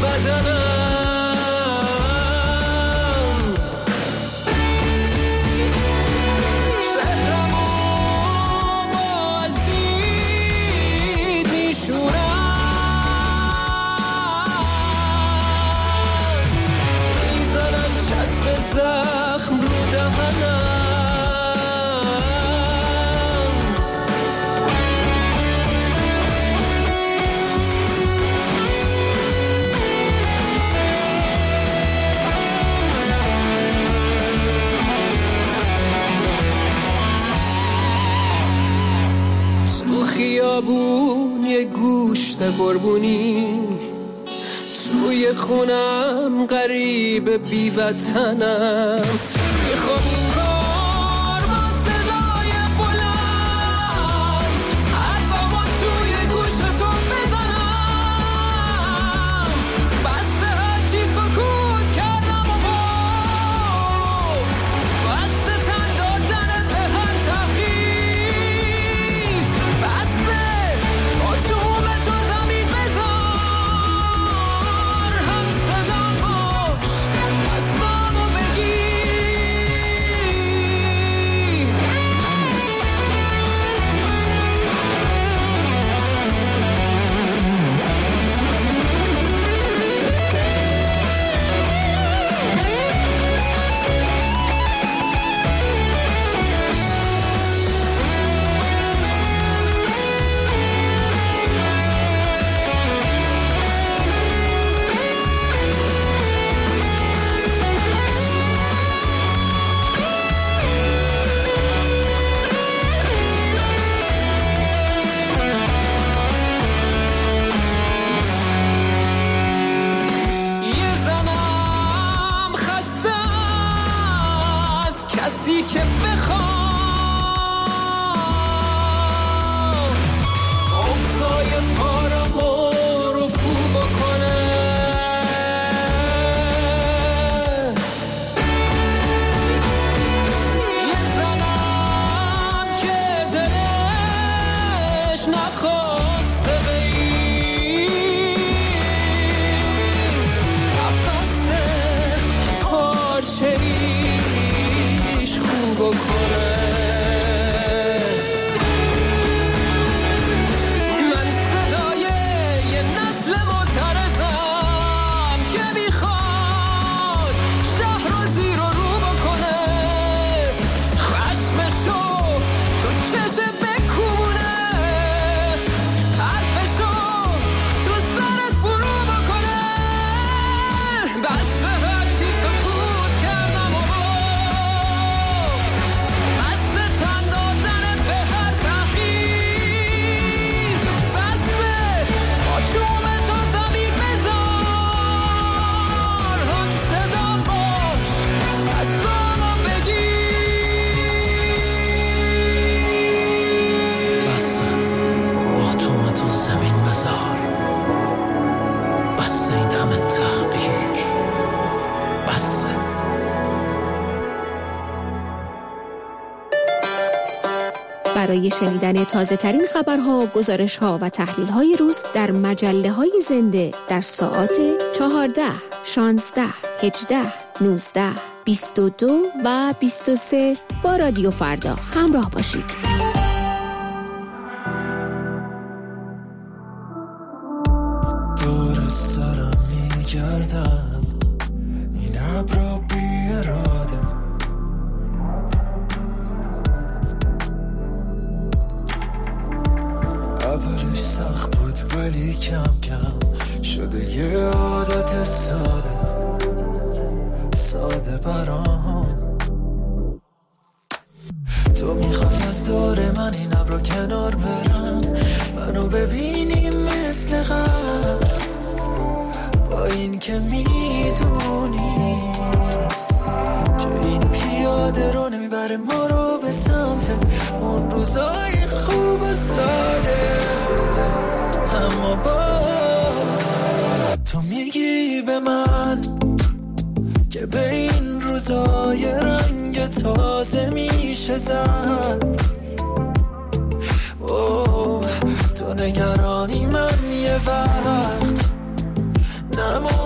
خیابون یه گوشت قربونی، توی خونم غریب بی وطنم، میخوام این بار با صدای بلند حرفامو توی گوشتون بزنم، بسته هرچی سکوت کردم و باز بسته تن دادنت به هر تحقیر، بسته با دوم تو زمین بذار هم صدا باش بستامو بگیر. یه زنم خسته از کسی که بخواد اوضاع پارمو رفو بکنه، یه زنم که دلش نخواسته بگیر نفسه پارچه‌ایش خوب کنه. من صدای یه نسل معترضم که میخواد شهر رو زیر و رو بکنه، خشمشو تو چشت بکونه، حرفشو تو سرت فرو بکنه، بسته هرچی سکوت کردم و باز بسته تن دادنت به هر تحقیر، بسته با دوم تو زمین بذار هم صدا باش بستامو بگیر. بسه با توم تو زمین بذار، بسه این همه تحقیر، بسه. برای شنیدن تازه ترین خبرها، گزارش‌ها و تحلیل‌های روز در مجله‌های زنده در ساعات 14، 16، 18، 19، 22 و 23 با رادیو فردا همراه باشید. دور سرم میگردم این ابرا بی اراده، اولش سخت بود ولی کم کم شده یه عادت ساده ساده برام. تو میخوای از دور من این ابرا کنار برم، منو ببینی مثل قبل، با این که میدونی که این پیاده رو نمیبره ما رو به سمت اون روزای خوب ساده، اما باز تو میگی به من که به این روزای رنگ تازه میشه زد. اوه تو نگرانی من یه وقت نمون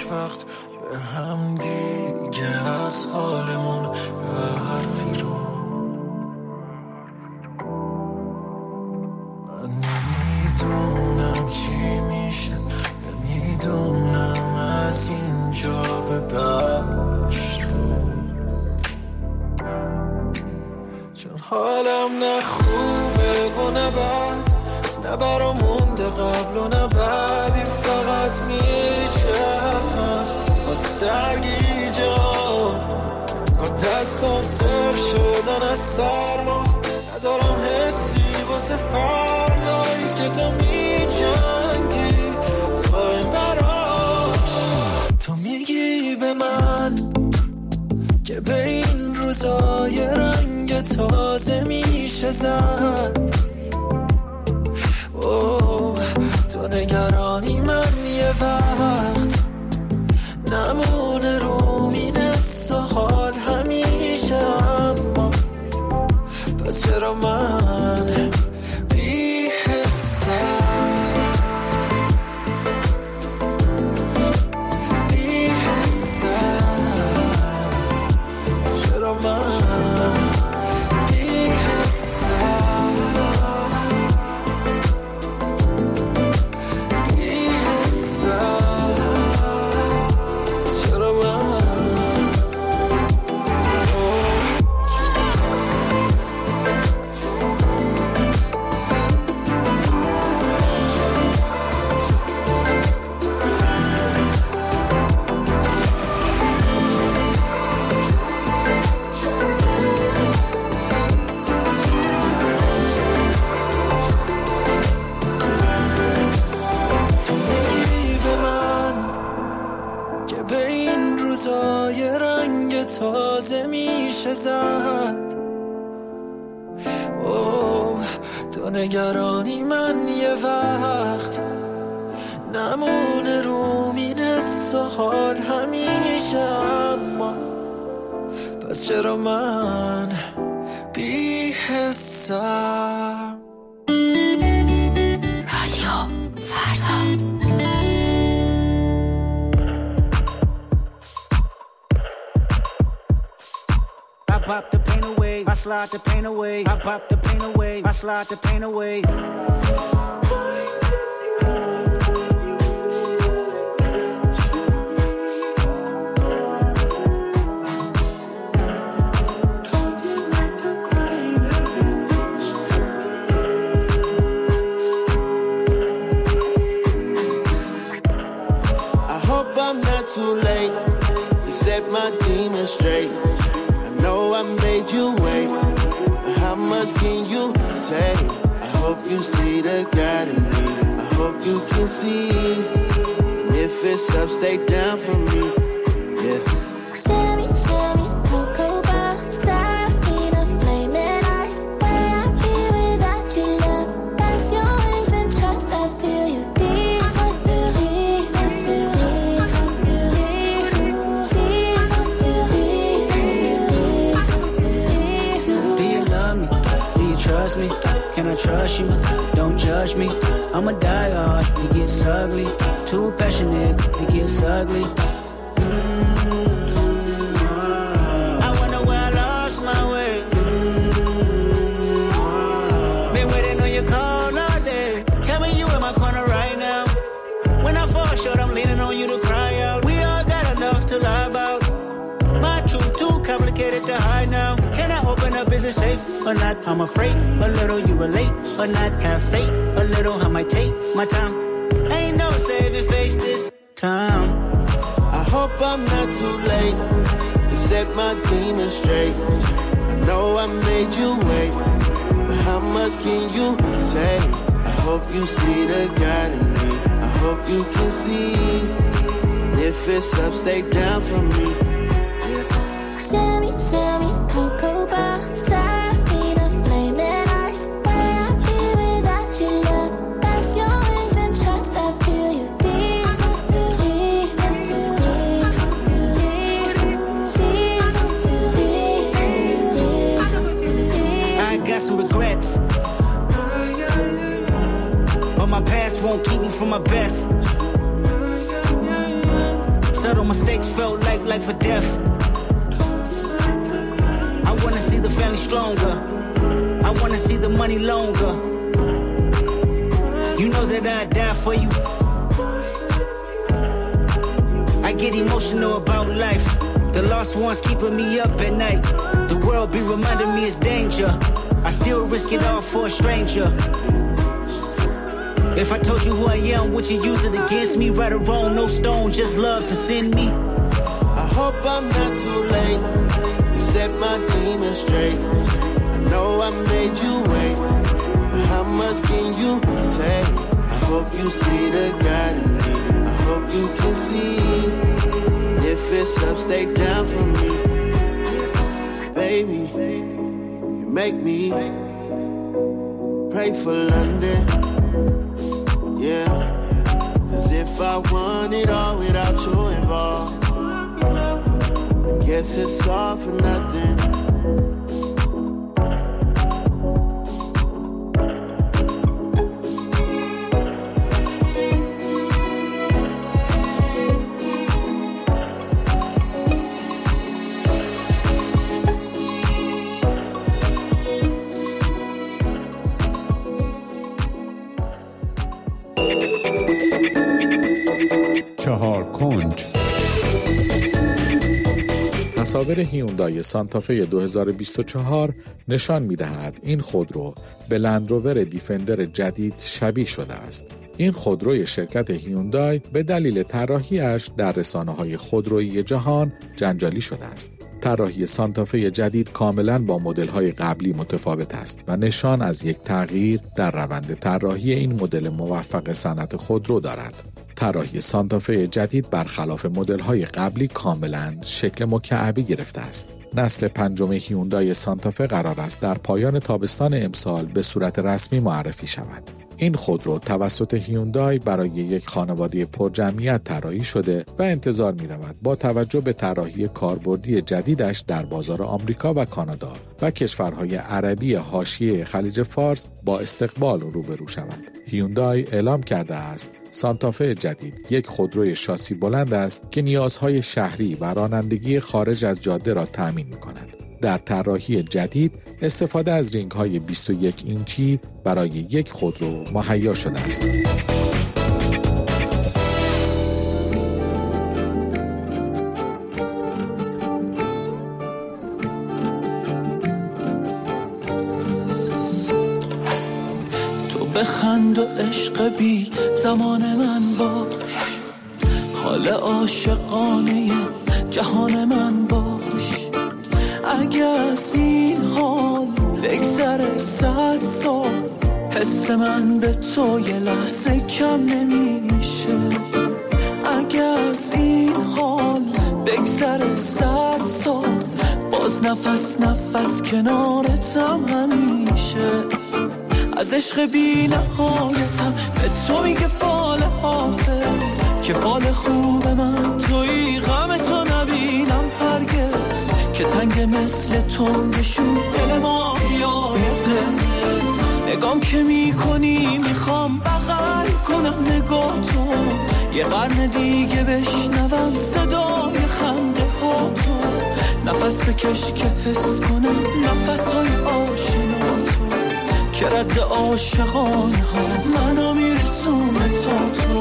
وقت به هم دیگه از حالمون حرفی رو من نمیدونم چی میشه نمیدونم از اینجا به بعدش رو چون حالم نه خوبه و نه بد نه برا مونده قبل و نه بعدی فقط میچرخم با سرگی جان با دستم سر شدن از سرما ندارم حسی واسه فردایی که تو میجنگی دقایم براش تو میگی به من که به این روزای رنگ تازه میشه زد تو نگرانی من یه وقت نمونه رو مینست و حال همیشه اما پس چرا من بی حسم چرا من تازه میشه زد تو نگرانی من یه وقت نمونه رو میرس و حال همیشه اما پس چرا من بی حسم رادیو فردا pop the pain away, I slide the pain away. I pop the pain away, I slide the pain away. I hope I'm not too late to set my demons straight. Know I made you wait, but how much can you take? I hope you see the God in me. I hope you can see, and if it's up, stay down for me. Yeah. Shimmy, shimmy, cocoa bar, Serafina, flaming ice. Where I be without you, love? That's your wings and trust. I feel you deep. I feel deep. I feel deep. I feel deep. I feel deep. Do you love me? Do you trust me? Can I trust you? Don't judge me. I'm a die-hard. It gets ugly. Too passionate. It gets ugly. I wonder where I lost my way. Been waiting on your call all day. Tell me you in my corner right now. When I fall short, I'm leaning on you to cry out. We all got enough to lie about. My truth too complicated to hide now. Can I open up? Is it safe or not? I'm afraid a little you relate or not. Have faith a little. I might take my time. Ain't no saving face this time. I hope I'm not too late to set my demons straight. I know I made you wait, but how much can you take? I hope you see the God in me. I hope you can see, and if it's up, stay down for me. Shimmy, shimmy, cocoa bar, Serafina, flaming ice. Where I be without you, love? That's your wings and trust. I feel you deep. I feel deep. I feel deep. I feel deep. I feel deep. I got some regrets, but my past won't keep me from my best. mistakes felt like life or death. I wanna see the family stronger. I wanna see the money longer. You know that I'd die for you. I get emotional about life. The lost ones keeping me up at night. The world be reminding me it's danger. I still risk it all for a stranger. If I told you who I am, would you use it against me? Right or wrong, no stone, just love to send me. I hope I'm not too late to set my demons straight. I know I made you wait, but how much can you take? I hope you see the God in me. I hope you can see. If it's up, stay down for me. Baby, you make me pray for London. Yeah, 'cause if I want it all without you involved, I guess it's all for nothing. تصاویر هیوندای سانتافه 2024 نشان می‌دهد این خودرو به لندروور دیفندر جدید شبیه شده است. این خودروی شرکت هیوندای به دلیل طراحی‌اش در رسانه‌های خودرویی جهان جنجالی شده است. طراحی سانتافه جدید کاملاً با مدل‌های قبلی متفاوت است و نشان از یک تغییر در روند طراحی این مدل موفق صنعت خودرو دارد. طراحی سانتافه جدید برخلاف مدل‌های قبلی کاملاً شکل مکعبی گرفته است. نسل پنجم هیوندای سانتافه قرار است در پایان تابستان امسال به صورت رسمی معرفی شود. این خودرو توسط هیوندای برای یک خانواده پرجمعیت طراحی شده و انتظار می‌رود با توجه به طراحی کاربردی جدیدش در بازار آمریکا و کانادا و کشورهای عربی حاشیه خلیج فارس با استقبال روبرو شود. هیوندای اعلام کرده است سانتافه جدید یک خودروی شاسی بلند است که نیازهای شهری و رانندگی خارج از جاده را تأمین می‌کند. در طراحی جدید استفاده از رینگ‌های 21 اینچی برای یک خودرو مهیا شده است. تو بخند و عشق بی زمان من باش، حال عاشقانه جهان من باش. اگه از این حال بگذره 100 سال، حس من به تو یه لحظه کم نمیشه. اگه از این حال بگذره 100 سال، باز نفس نفس کنارتم همیشه. از عشق بی نهایتم به تو میگه فال حافظ، که فال خوب من توی غم تو نبینم هرگز، که تنگ مثل تو بشون دل ما یای قرمز. نگام که میکنی میخوام بغل کنم نگاه تو، یه قرن دیگه بشنوم صدای خنده ها تو. نفس بکش که حس کنم نفس های آشنا تو، که رد عاشقان ها منو میرسونه تا تو.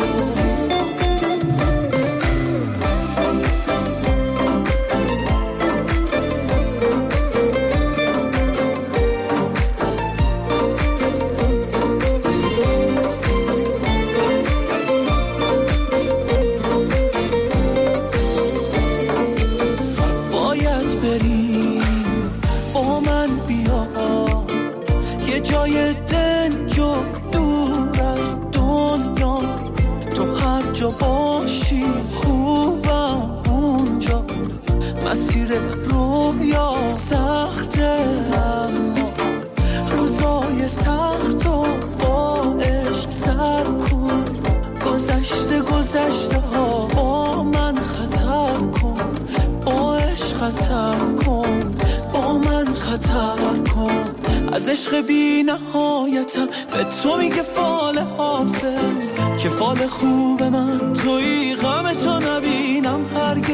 جای دنج و دور از دنیا، تو هر جا باشی خوبم اونجا. مسیر رویا سخته اما روزای سخت و با عشق سر کن. گذشته ها با من خطر کن، با عشق خطر کن، با من خطر کن. از عشق بی نهایتم به تو میگه فال حافظ، که فال خوب من توی غم تو نبینم هرگز،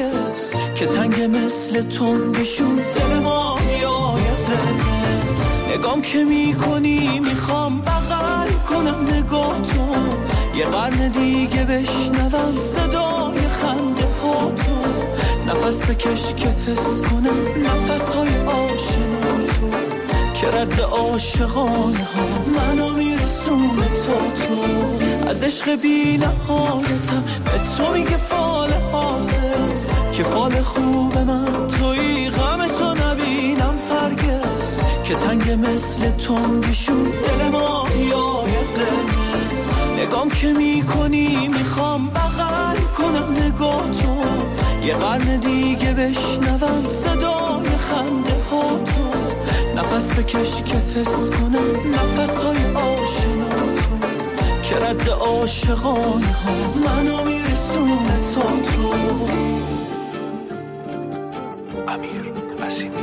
مثل تنگشون دل ما یایده. نگام که میکنی میخوام بغل کنم نگاه تو، یه قرن دیگه بشنوم صدای خنده ها تو. نفس بکش که حس کنم نفس های آشنا تو، که رد عاشقان ها منو میرسونه تا تو. از عشق بی نهایتم به تو میگه فال حافظ، که فال خوب من توی غم تو نبینم هرگز. که تنگ مثل تنگشون دل ما یایقه. نگام که میکنی میخوام بغل کنم نگاه تو، یه قرن دیگه بشنوم صدای خنده ها تو. نفس بکش که حس کنم نفس های آشنا تو، که رد عاشقان ها منو میرسونه تا تو. امیر نسیمی.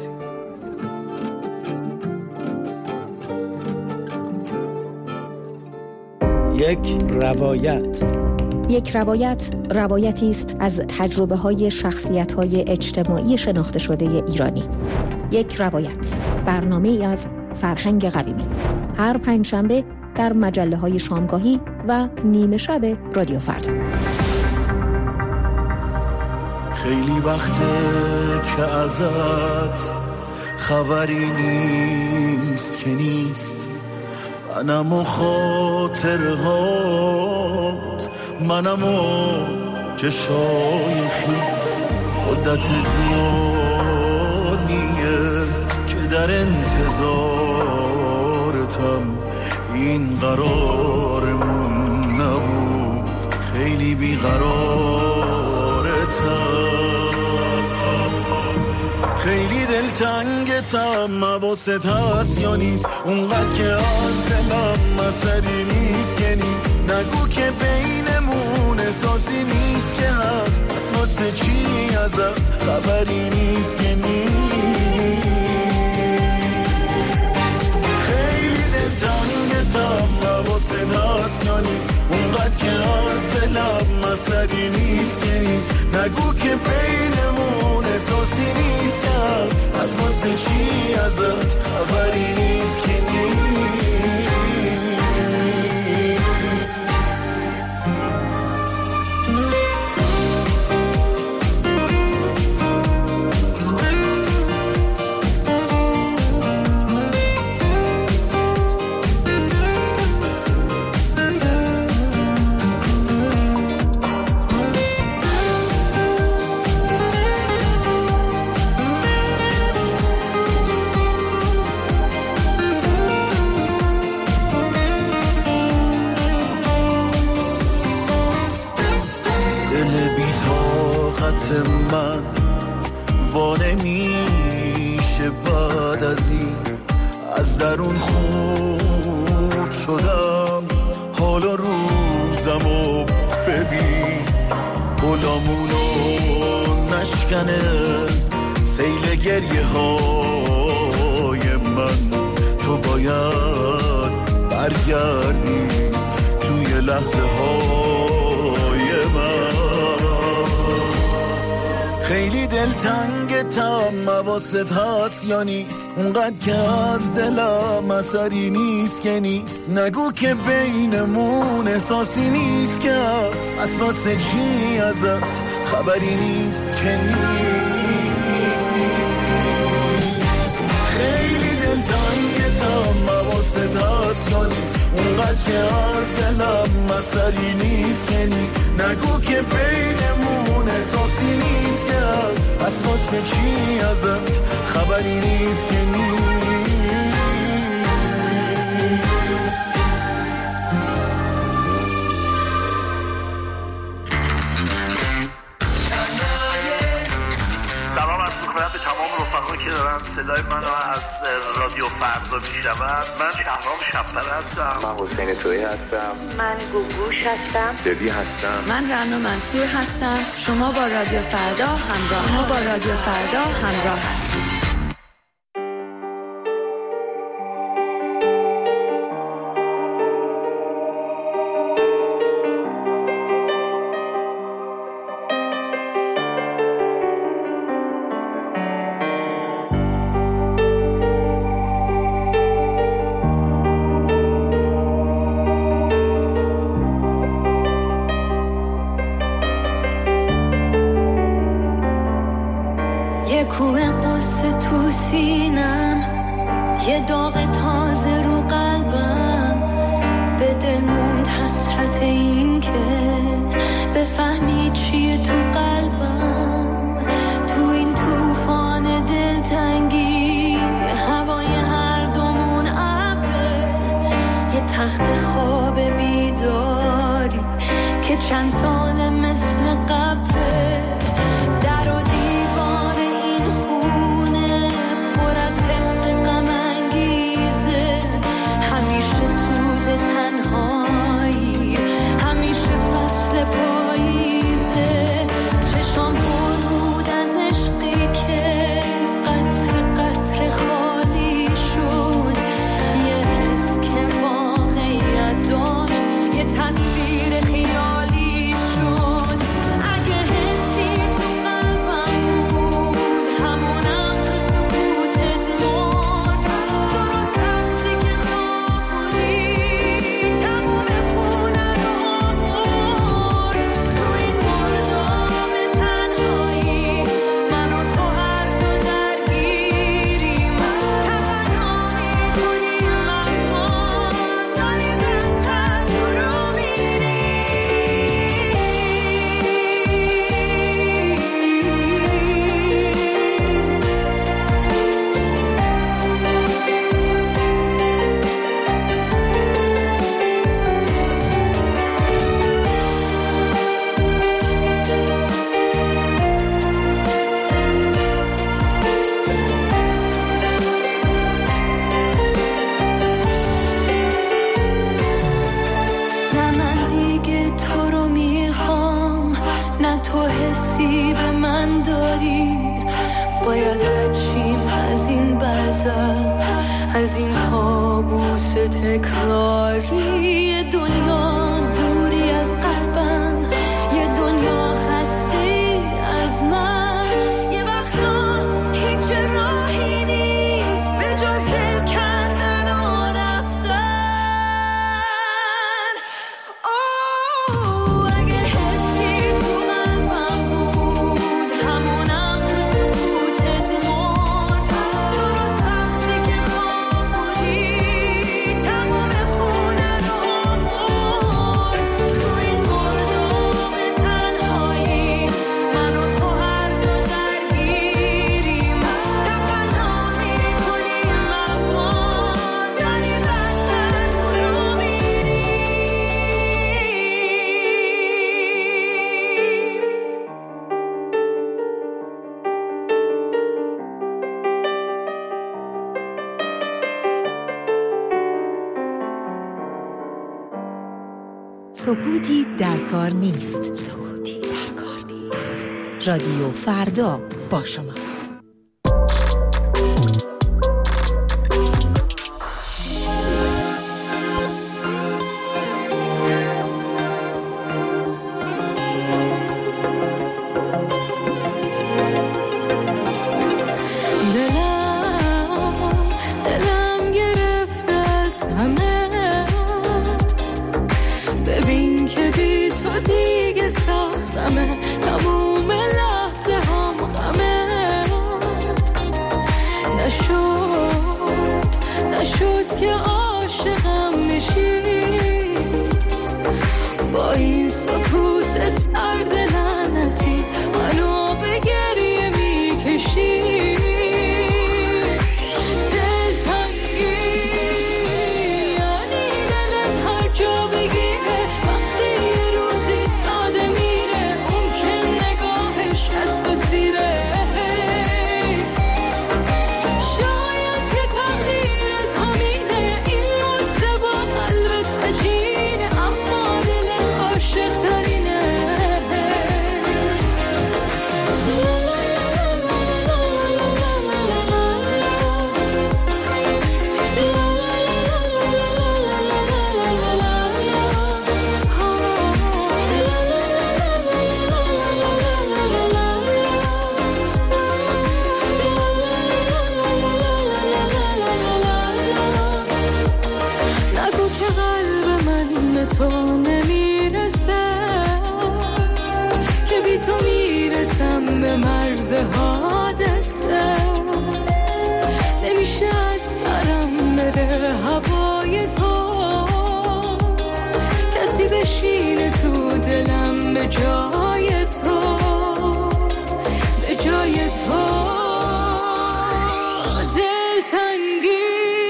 یک روایت روایتی است از تجربه های شخصیت های اجتماعی شناخته شده ایرانی. یک روایت، برنامه ای از فرهنگ قویمی، هر پنجشنبه در مجله های شامگاهی و نیمه شب رادیو فردا. خیلی وقته که ازت خبری نیست که نیست، منم و خاطرهات، منم و چشای خیس. مدت زیادیه که در انتظارتم، این قرارمون نبود، خیلی بیقرارتم. خیلی دلتنگتم، حواست هست یا نیست؟ اونقدر که از دلم مسئله نیست که نیست. نگو که بینمون احساسی نیست که هست، پس واسه چی ازت خبری نیست که نیست. خیلی دلتنگتم، حواست هست یا نیست؟ اونقدر که از دلم مسئله نیست که نیست. نگو که بینمون احساسی نیست که هست، پس واسه چی ازت خبری نیست که نیست. من وانه میشه بعد از این، از درون خود شدم. حالا روزمو ببین، گلامونو نشکنه سیل گریه های من. تو باید برگردی توی لحظه های من. خیلی دلتنگتم، حواست هست یا نیست؟ اونقدر که از دلم اثری نیست که نیست. نگو که بینمون احساسی نیست که هست، پس واسه چی ازت خبری نیست که نیست. خیلی دلتنگتم، حواست هست یا نیست؟ اونقدر که از دلم اثری نیست که نیست. نگو که بینمون احساسی نیست که هست، پس واسه چی ازت خبری نیست که نیست. سلام عرض می‌کنم به تمام رفقایی که دارن صدای منو از رادیو فردا میشنون. من شهرام شب‌پر هستم. من حسین تویی هستم. من گوگوش هستم. دبی هستم. من رنا منصور هستم. شما با رادیو فردا همراه هستید. یه کوه قصه تو سینم، یه داغ تازه رو قلبم، به دل موند حسرت این که بفهمی چیه تو قلبم. تو این طوفان دلتنگی هوای هر دومون ابره، یه تخت خواب بیداری که چند سال مثل قبله. در و دیوار این خونه پر از حس غم انگیزه، همیشه سوز تنهایی، همیشه فصل پاییزه. چشام پر بود از عشقی که قطر قطر خالی شد، یه حس که واقعیت داشت، یه تصویر خیالی شد. اگه حسی تو قلبم بود همونم تو سکوتت مرد، درست وقتی که خواب بودی تموم خونه رو مرد. تو این مرداب تنهایی من و تو هر دو درگیریم، تمنا میکنیم اما داری بدتر فرو میریم. نه من دیگه تو رو میخوام، نه تو حسی به من داری. باید هرچیم از این بزر، از این کابوس تکراری، یه دنیا دوری از قلبم، یه دنیا خسته از من. یه وقتا هیچ راهی نیست به جز دل کندن و رفتن. اگه حسی تو قلبم بود همونم تو سکوتت مرد، درست وقتی که خواب بودی تموم خونه رو مرد. تو این مرداب تنهایی من و تو هر دو درگیریم، تمنا میکنیم اما داری بدتر فرو میریم. سکوتی در کار نیست. سکوتی در کار نیست. رادیو فردا با شماست. دلم گرفته از همه، ببین که بی تو دیگه سختمه، تموم لحظه هم غمه. نشد که عاشقم میشی، با این سکوت سرد لعنتی منو به گریه میکشی. به مرز حادث به جای تو، به جای تو. دلتنگی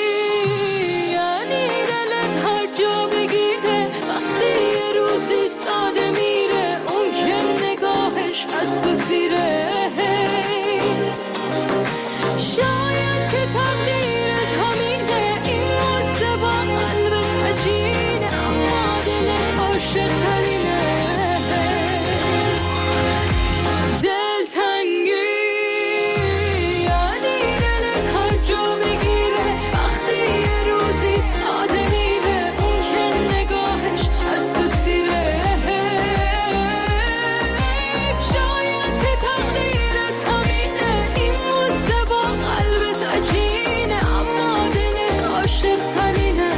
یعنی دلت هر جا بگیره، وقتی یه روزی ساده میره، اون که نگاهش از تو سیره. شاید که تقدیرت همینه، این واسه با قلبت عجینه، اما دل عاشق ترینه. دلتنگی یعنی دلت هر جا بگیره، وقتی یه روزی ساده میره، اون که نگاهش از تو سیره. شاید که تقدیرت همینه، این واسه با قلبت عجینه، اما دل عاشق ترینه.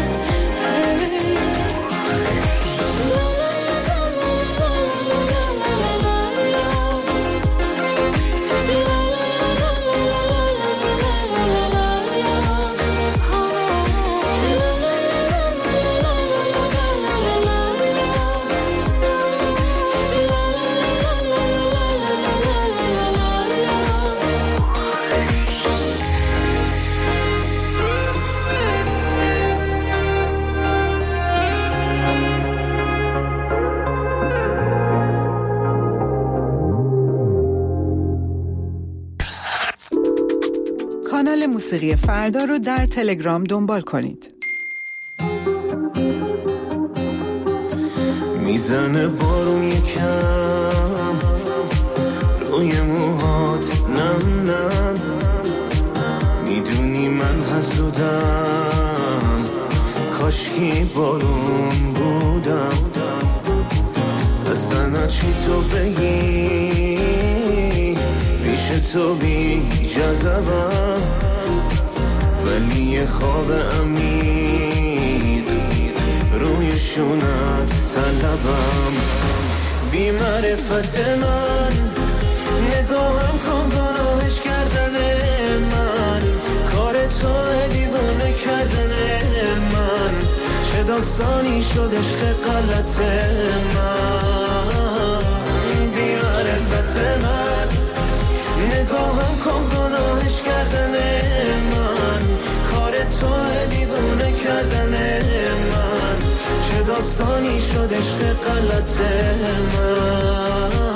کانال موسیقی فردا رو در تلگرام دنبال کنید. میزنه بارون یکم روی موهات، نم نم میدونی من حسودم، کاشکی بارون بودم. اصلا چی تو بگی پیش تو بی جذبم، ولی یه خواب عمیق روی شونت طلبم. بی معرفت من نگاهم کن گناهش کردن من، کار تو دیوانه کردن من، چه داستانی شد عشق غلط من. بی معرفت من نگاهم کن گناهش کردن من، کار تو دیوانه کردن من، چه داستانی شد عشق غلط من.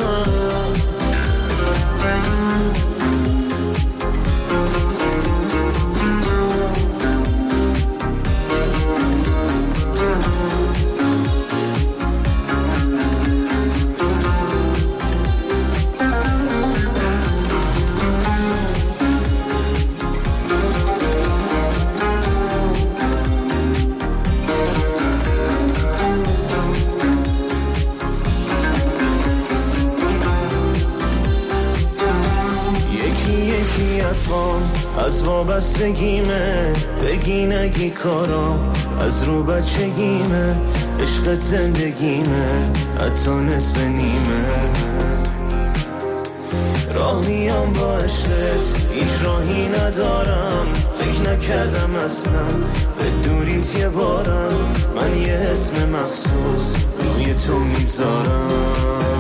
از وابستگیمه، بگی نگی کارام از رو بچگیمه، عشق زندگیمه حتی نصف نیمه. راه میام با عشقت، هیچ راهی ندارم، فکر نکردم اصلا به دوریت یه بارم، من یه اسم مخصوص روی تو میذارم،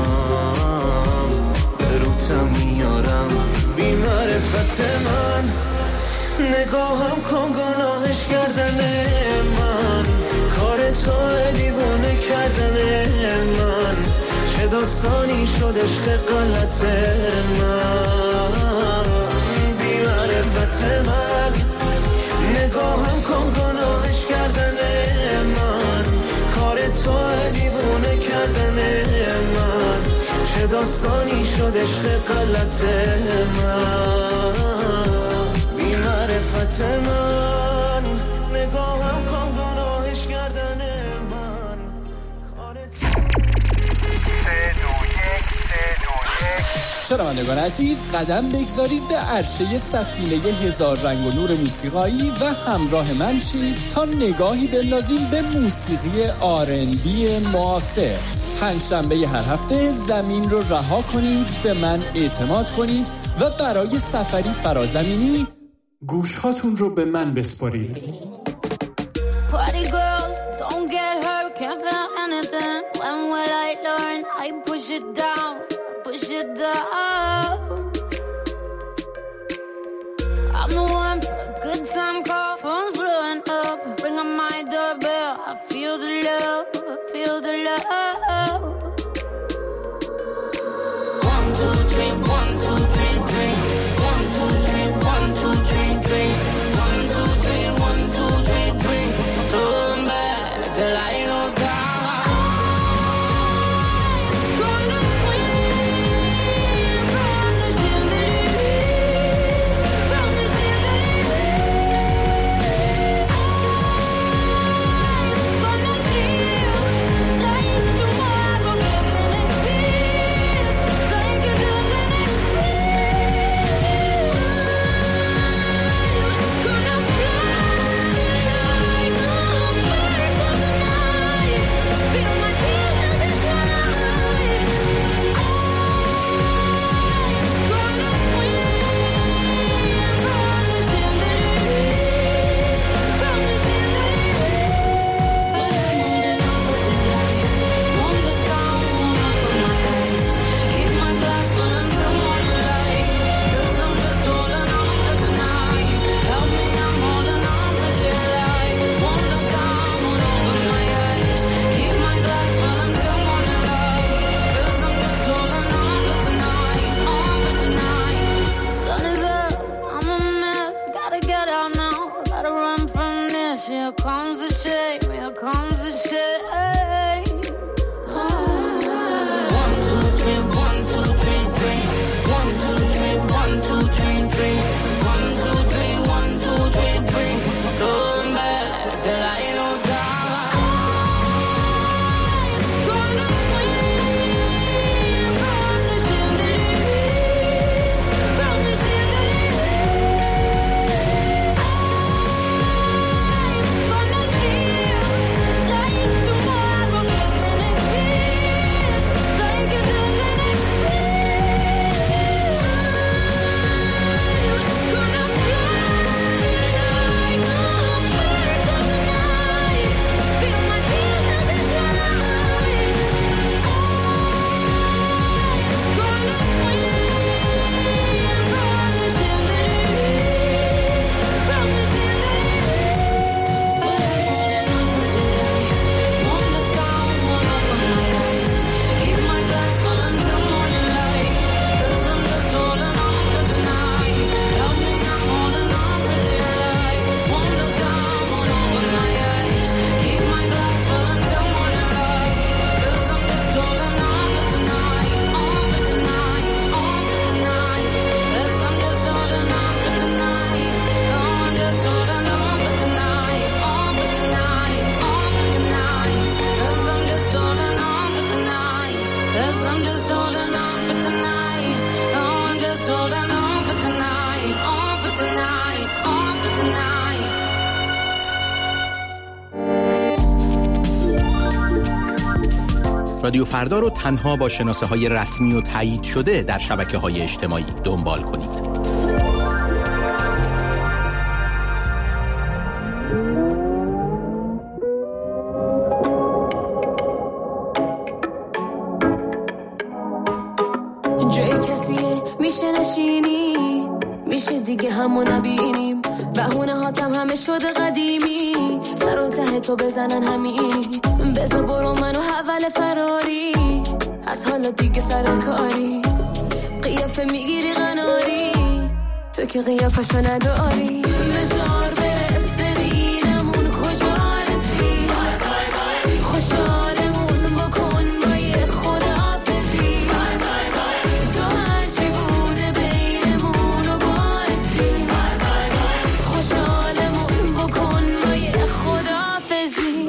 به روتم میارم. بی معرفت من نگاهم کن گناهش کردن من، کار تو دیوانه کردن من، چه داستانی شد عشق غلط من. بی معرفت من نگاهم کن گناهش کردن من، کار تو دیوانه کردن من، چه داستانی شد عشق غلط من. بی معرفت من نگاهم کن گناهش کردن من، شنوندگان عزیز، قدم بگذارید به عرصه سفینه هزار رنگ و نور موسیقایی و همراه من شید تا نگاهی بندازیم به موسیقی آرنبی معاصر. پنجشنبه هر هفته زمین رو رها کنید، به من اعتماد کنید و برای سفری فرازمینی گوشهاتون رو به من بسپارید. Party girls, don't get hurt, can't feel anything. When will I learn? I push it down, push it down. I'm the one for a good time call, phone's blowing up. Ring on my doorbell, I feel the love, feel the love. 1, 2, 3, 1, 2, 3, 3. 1, 2, 3, 1, 2, 3, 3. 1, 2, 3, 1, 2, 3, 3. Turn back till I know sky. Gonna swim from the chandelier, from the chandelier. Gonna live like tomorrow doesn't exist, like it doesn't exist. Gonna fly like a bird of the night. Feel my tears as they slide. Gonna swim from the chandelier, from the chandelier. But I'm holding on for dear life. Won't look down, won't open my eyes. Keep my glass full until morning light. 'Cause I'm just holding on for tonight. Help me, I'm holding on for dear life. Won't look down, won't open my eyes. Keep my glass full until morning light. 'Cause I'm just holding on for tonight, on for tonight. Sun is up, I'm a mess. Gotta get out now, gotta run from this. Here comes the shame, here comes the shame. 1, 2, 3, 1, 2, 3, 3. 1, 2, 3, 1, 2, 3, 3. 1, 2, 3, 1, 2, 3, 3. Come back till I know sky. Gonna swim from the chandelier, from the chandelier. Gonna live like tomorrow doesn't exist, like it doesn't exist. Gonna fly like a bird of the night. Feel my tears as they slide. Gonna swim from the chandelier, from the chandelier. But I'm holding on for dear life. Won't look down, won't open my eyes. Keep my glass full until morning light. 'Cause I'm just holding on for tonight. Help me, I'm holding on for dear life. Won't look down, won't open my eyes. Keep my glass full until morning light. 'Cause I'm just holding on for tonight, on for tonight, on for tonight. 'Cause I'm just holding on for tonight. Oh, I'm just holding on for tonight, on for tonight, on for tonight. 'Cause I'm just holding on for tonight. 'Cause I'm just holding on for tonight. Oh, I'm just holding on for tonight, on for tonight, on for tonight. رادیو فردا رو تنها با شناسه‌های رسمی و تایید شده در شبکه‌های اجتماعی دنبال کنید. جای کسیه میشه نشینی، میشه دیگه همو نبینیم. بهونه هاتم همه شده قدیمی، سر و ته تو بزنن همین. بذار برو منو حول فراری، از حالا دیگه سر کاری. قیافه میگیری قناری، تو که قیافشو نداری. بذار بره ببینم اون کجا رسی، خوشحالمون بکن با یه خداحافظی. تو هرچی بوده بینمون رو باعثی، خوشحالمون بکن با یه خداحافظی.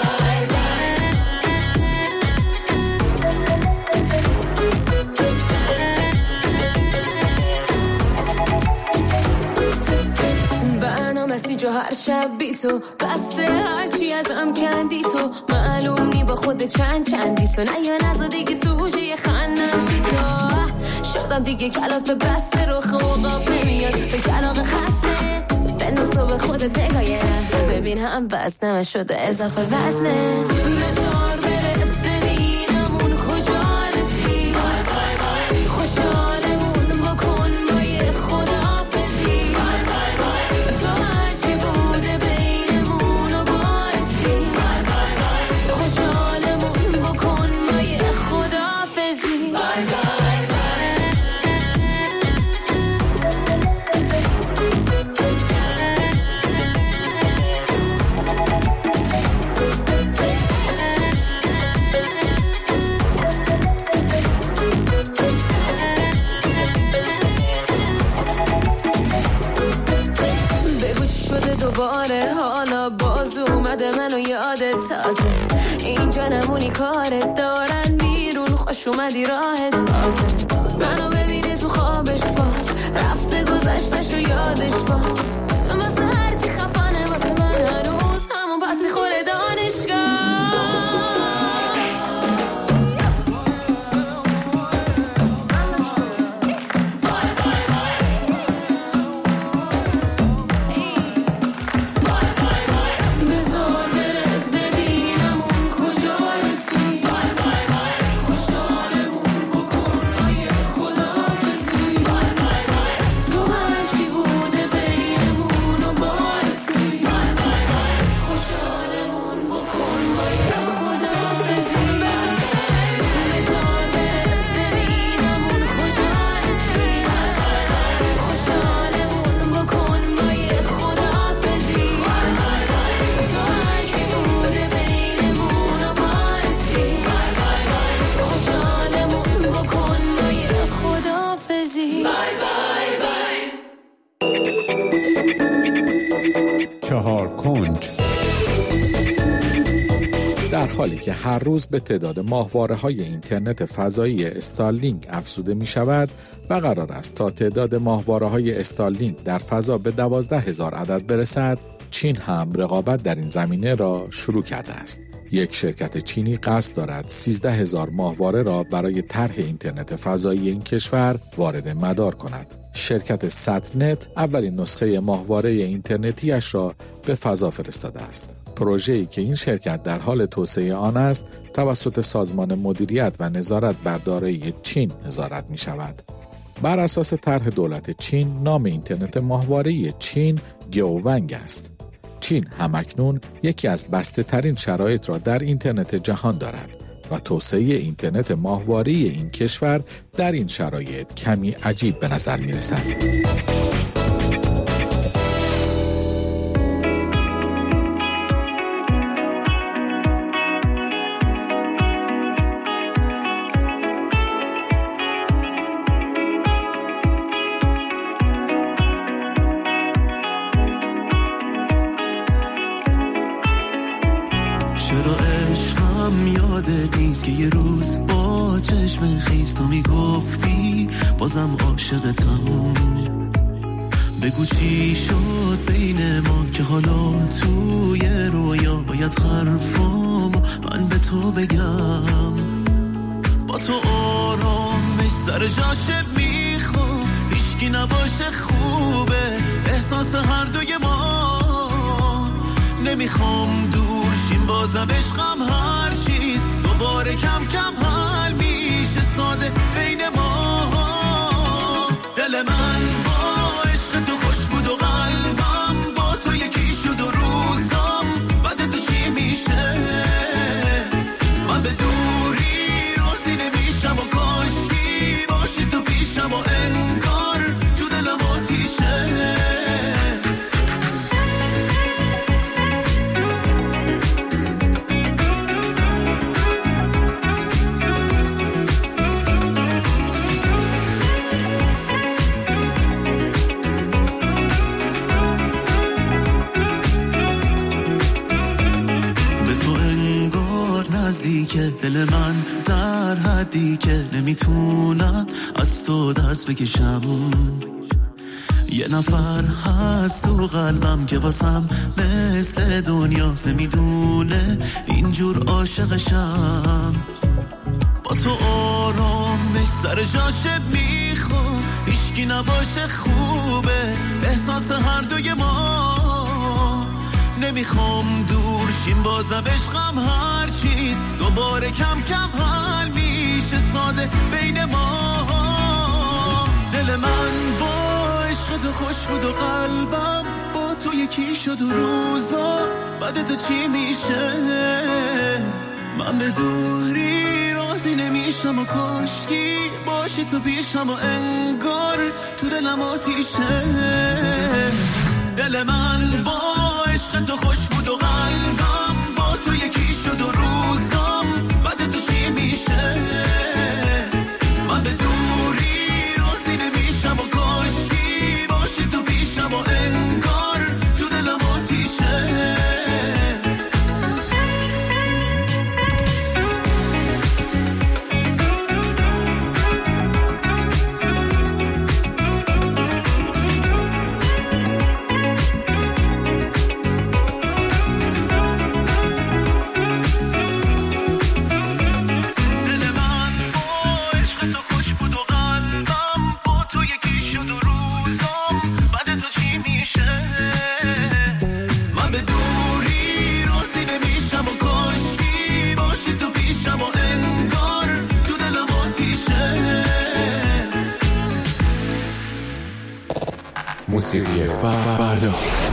جو هر شب بی تو بسته، هرچی ازم کندی تو. معلوم نی با خود چندی تو، نه یا نزا دیگه سوژه خندم شی تو. شدم دیگه کلاف بسته، رو خواب نمیاد به کلاق خسته. بنداز تو به خودت نگاه نفس، ببین هم بس نمه شده اضافه وزنه. بذار بره ببینم اون کجا رسی، میدونی کارت دارن بیرون خوش اومدی راحت بازه منو ببینی تو خوابش باز رفته گذشتش و یادش باز واسه هر کی خفنه واسه من هنوز همون پسی خوره دانشگاه در حالی که هر روز به تعداد ماهواره‌های اینترنت فضایی استارلینک افزوده می شود و قرار است تا تعداد ماهواره‌های استارلینک در فضا به 12,000 عدد برسد، چین هم رقابت در این زمینه را شروع کرده است. یک شرکت چینی قصد دارد 13,000 ماهواره را برای طرح اینترنت فضایی این کشور وارد مدار کند. شرکت ستنت اولین نسخه ماهواره اینترنتیش را به فضا فرستاده است. پروژه‌ای که این شرکت در حال توسعه آن است، توسط سازمان مدیریت و نظارت بر دارایی چین نظارت می شود. بر اساس طرح دولت چین، نام اینترنت ماهواره چین گیوونگ است. چین همکنون یکی از بسته ترین شرایط را در اینترنت جهان دارد و توسعه اینترنت ماهواره این کشور در این شرایط کمی عجیب به نظر می رسد. چرا عشقم یادت نیست که یه روز با چشم خیز تو میگفتی بازم عاشقتم. بگو چی شد بین ما که حالا توی رویا باید حرفام من به تو بگم. با تو آرامش سر جاشه میخوام، هیچکی نباشه خوبه احساس هر دوی ما. نمیخوام دور شیم بازم عشقم هر چیز دوباره کم کم حل میشه ساده بین ما. دل من با عشق تو خوش بود و قلبم با تو یکی شد و روزم بعد تو چی میشه. من به دوری راضی نمیشم و کاشکی باشی تو پیشم و انگار تو دلم آتیشه. که دل من در حدی که نمیتونم از تو دست بکشم. یه نفر هست تو قلبم که واسم مثل دنیا میدونه اینجور عاشقشم. با تو آرامش سر جاشه میخوام، هیچکی نباشه خوبه احساس هر دوی ما. نمیخوام دور شیم بازم عشقم هر چیز دوباره کم کم حل میشه ساده بین ما. دل من با عشق تو خوش بود و قلبم با تو یکی شد و روزا بعد تو چی میشه. من به دوری راضی نمیشم و کاشکی باشی تو پیشم و انگار تو دلم آتیشه. دل من با عشق تو خوش بود و قلبم با تو یکی شد و روزم بعد تو چی میشه. من به دوری راضی نمیشم و کاشکی باشی تو پیشم و انگار تو دلم آتیشه. موسیقی فردا.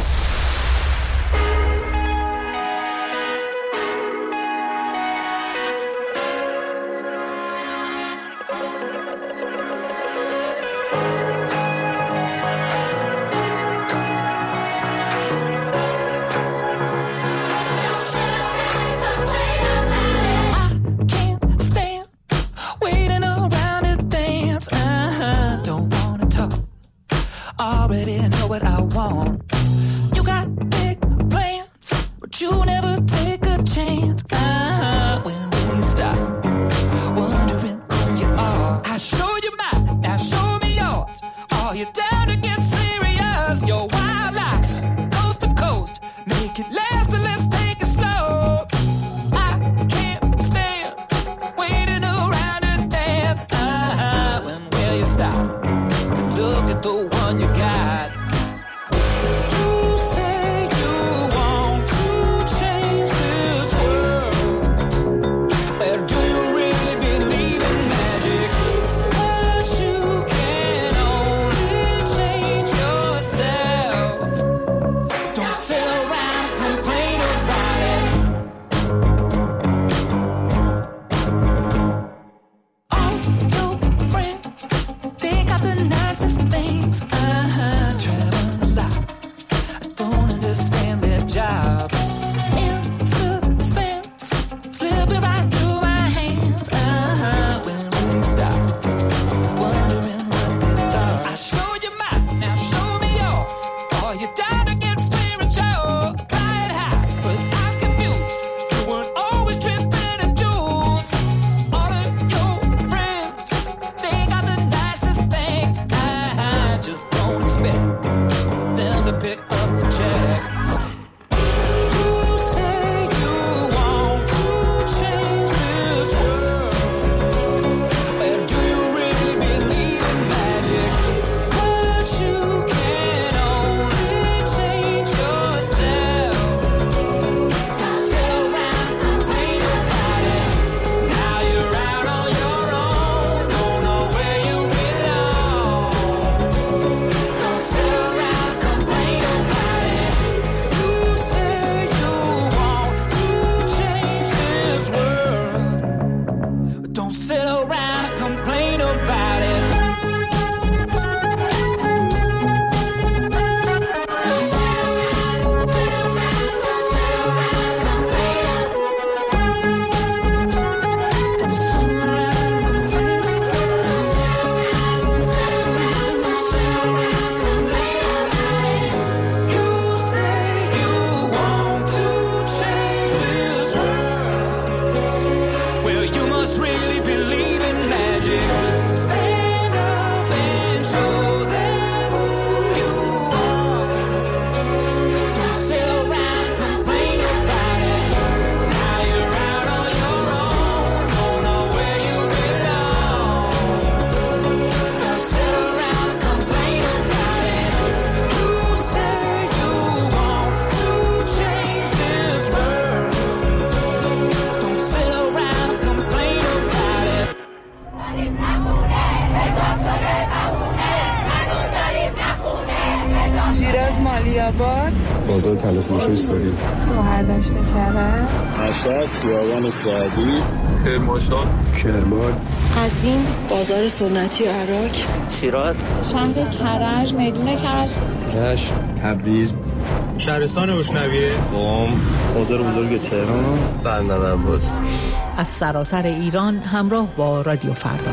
بازار تلفروشی سوری شوهر داشته کرد مشهد خیابان سعدی کرمانشاه کرمان قزوین بازار سنتی عراق شیراز شهر کرج میدون کرج رشت تبریز شهرستان بوشنویه قم بازار بزرگ تهران بندر عباس. از سراسر ایران همراه با رادیو فردا.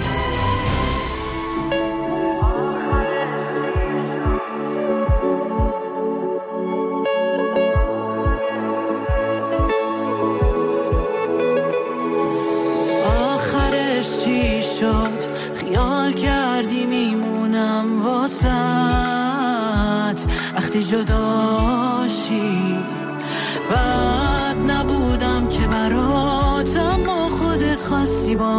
خیال کردی میمونم واسط وقتی جداشی بعد نبودم که برات اما خودت خواستی با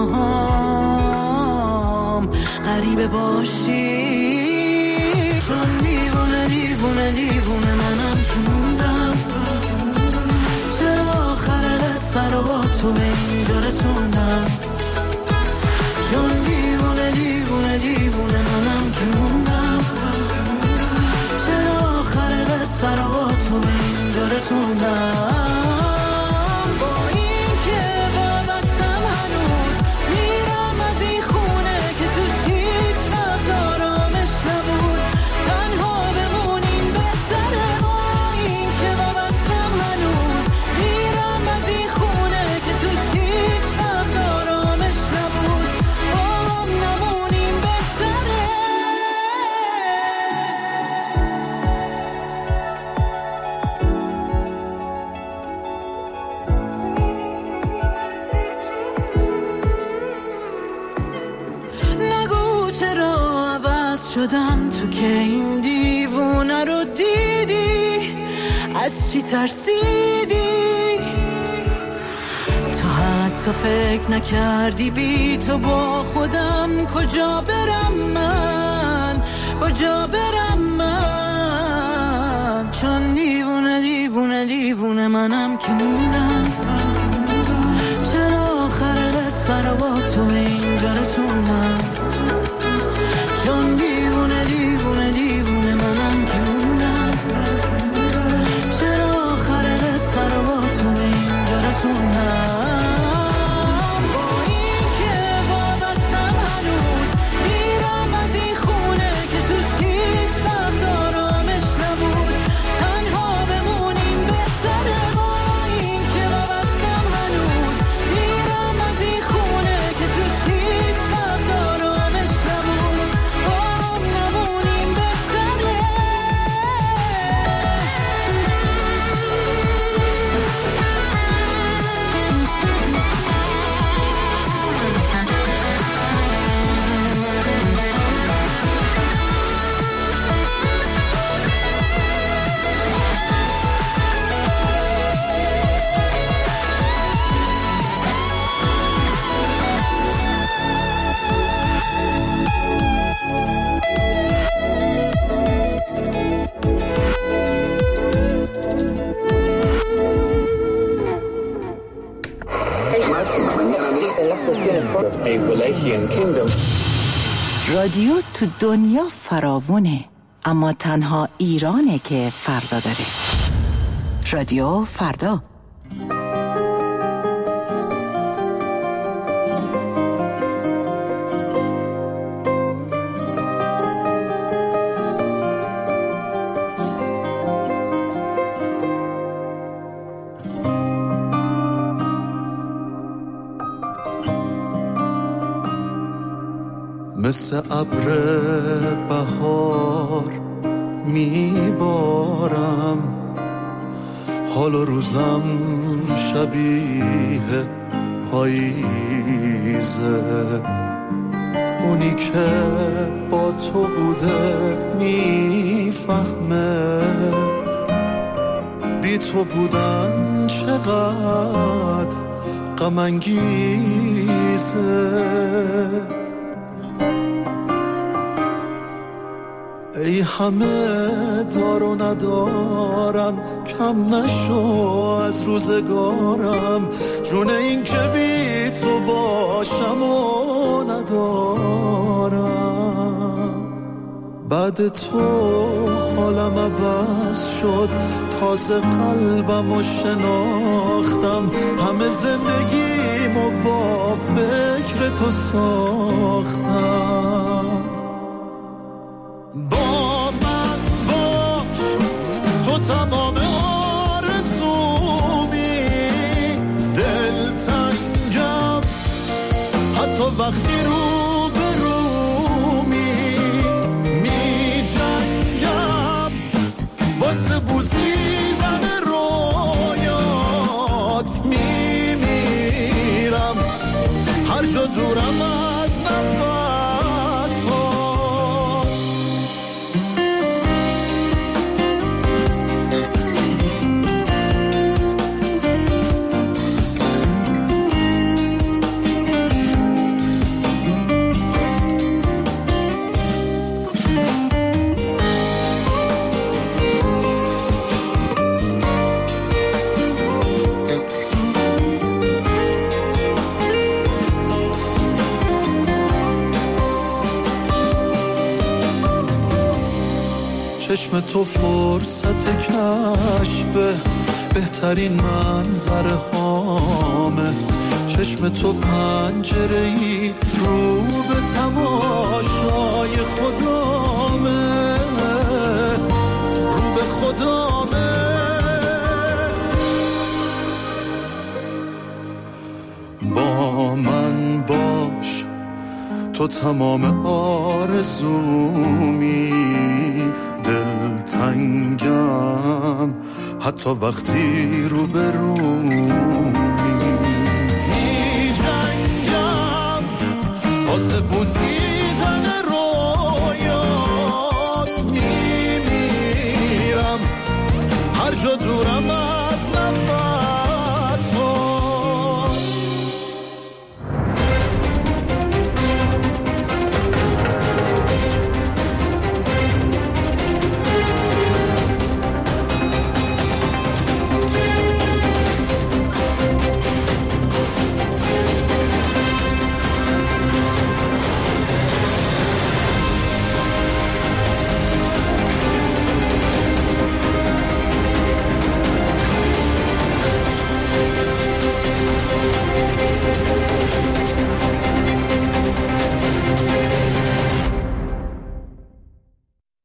هم غریبه باشی چون دیوونه دیوونه دیوونه منم که موندم چرا آخر قصه رو با تو به اینجا رسوندم چون دیوونه دیوونه دیوونه منم که موندم شدم تو که این دیوونه رو دیدی، از چی ترسیدی؟ تو حتی فکر نکردی بی تو با خودم کجا برم من، کجا برم من؟ چون دیوونه دیوونه دیوونه منم که موندم، چرا آخر قصه رو با تو اینجا رسوندم؟ چون دیوونه دیوونه دیوونه منم که موندم، چرا آخر قصه رو با تو اینجا رسوندم؟ رادیو تو دنیا فراوونه، اما تنها ایرانه که فردا داره. رادیو فردا. مثل ابر بهار میبارم، حال و روزم شبیه پاییزه. اونی که با تو بوده میفهمه بی تو بودن چقدر غم انگیزه. ای همه دار و ندارم، کم نشو از روزگارم، جون این که بی تو باشم و ندارم. بعد تو حالم عوض شد، تازه قلبمو شناختم، همه زندگیمو با فکر تو ساختم. با من باش، تو تمام آرزومی، دلتنگم حتی وقتی رو به رومی، می جنگم واسه بوسیدن رویات، می میرم هر جا دورم از نفس. چشم تو فرصت کشف بهترین منظره هامه، چشم تو پنجره‌ای رو به تماشای خدامه، رو به خدامه. با من باش، تو تمام آرزومی، دلتنگم حتی وقتی رو به رومی،